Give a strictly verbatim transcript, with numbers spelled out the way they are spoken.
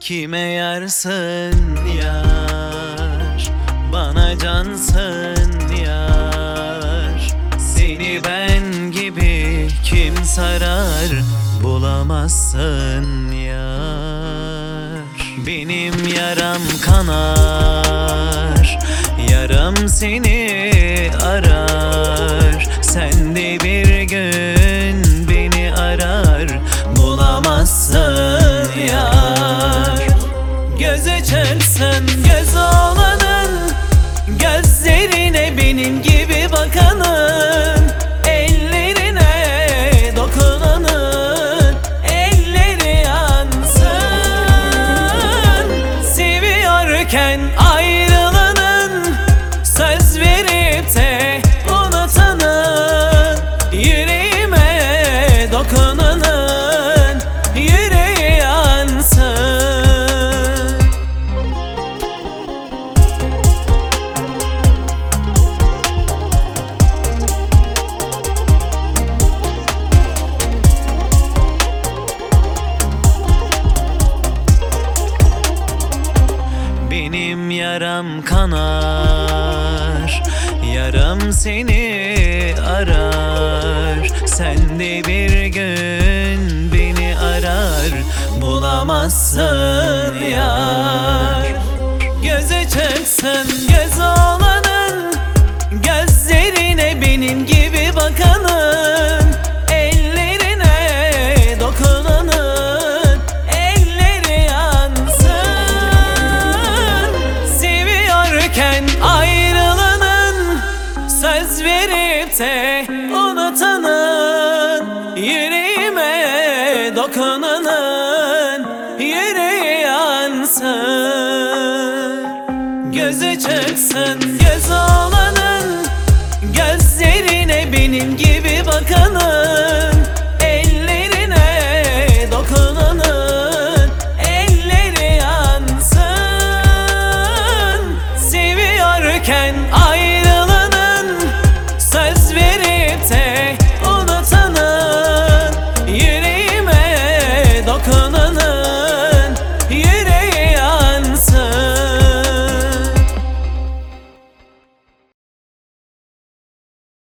Kime yarsın yar, bana cansın yar. Seni ben gibi kim sarar, bulamazsın yar. Benim yaram kanar, yaram seni arar. Sen de bir gün beni arar, bulamazsın yar. Göz açarsan göz olanın, gözlerine benim gibi bakanın, ellerine dokunanın elleri yansın. Seviyorken ayrılanın, söz verip de unutanın, yüreğime dokunanın yüreği yansın. Benim yaram kanar, yaram seni arar. Sen de bir gün beni arar, bulamazsın yar. Göze çıksın göz olanın, gözlerine benim gibi bakanın, ellerine dokunanın elleri yansın. Seviyorken ayrılanın, söz verip de unutanın, yüreğime dokunanın yüreği yansın. Gözü çıksın göz olanın, gözlerine benim gibi bakanın,